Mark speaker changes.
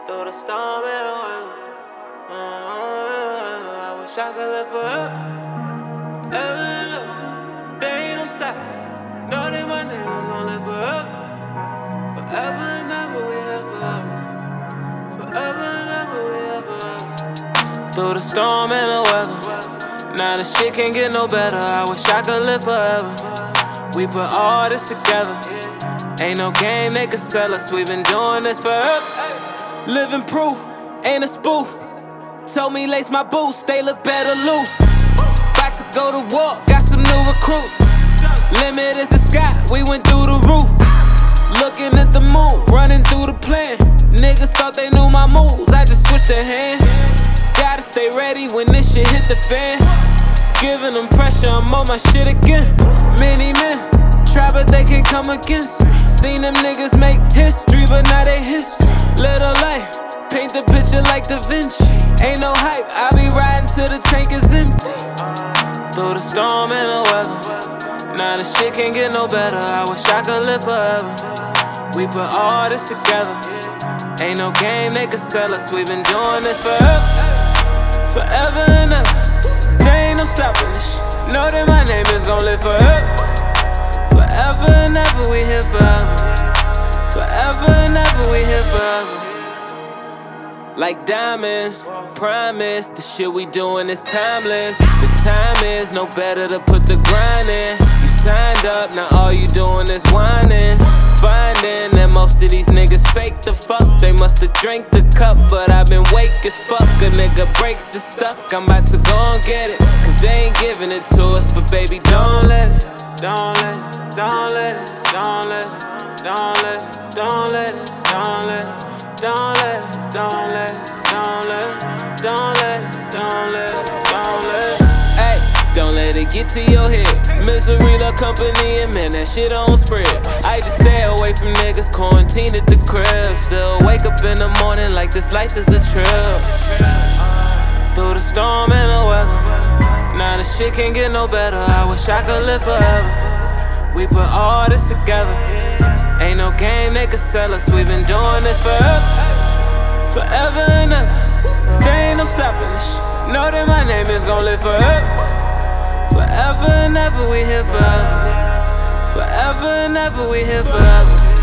Speaker 1: Through the storm and the weather. I wish I could live forever. Ever and ever. There ain't no stop. Know that my name is gonna live forever. Forever and ever, we here forever. Forever and ever, we here forever. Through the storm and the weather. Now this shit can't get no better. I wish I could live forever. We put all this together. Ain't no game they could sell us. We've been doing this forever. Living proof, ain't a spoof. Told me lace my boots, they look better loose. About to go to war, got some new recruits. Limit is the sky, we went through the roof. Looking at the moon, running through the plan. Niggas thought they knew my moves, I just switched their hand. Gotta stay ready when this shit hit the fan. Giving them pressure, I'm on my shit again. Many men try but they can't come against me. Seen them niggas make history, but now they history. Little light, paint the picture like Da Vinci. Ain't no hype, I be riding till the tank is empty. Through the storm and the weather. Now this shit can't get no better. I wish I could live forever. We put all this together. Ain't no game they could sell us. We've been doing this forever. Forever and ever. There ain't no stopping this shit. Know that my name is gon' live forever. Forever and ever, we here forever. Forever and ever, we here forever. Like diamonds, promise, the shit we doing is timeless. The time is no better to put the grind in. You signed up, now all you doing is whining. Finding that most of these niggas fake the fuck. They musta drank the cup, but I've been wake as fuck. A nigga breaks is stuck, I'm about to go and get it. Cause they ain't giving it to us, but baby, don't let it. Don't let it, don't let it, don't let it, don't let it, don't let it, don't let it, don't let it, don't let it, don't let it, don't let it, don't let it, don't let it. Hey, don't let it get to your head. Misery, the company, and man, that shit don't spread. I just stay away from niggas, quarantine at the crib. Still wake up in the morning like this life is a trip. Through the storm and the weather. Now this shit can't get no better. I wish I could live forever. We put all this together. Ain't no game they could sell us. We've been doing this forever. Forever and ever. There ain't no stopping this shit. Know that my name is gon' live forever. Forever and ever, we here forever. Forever and ever, we here forever.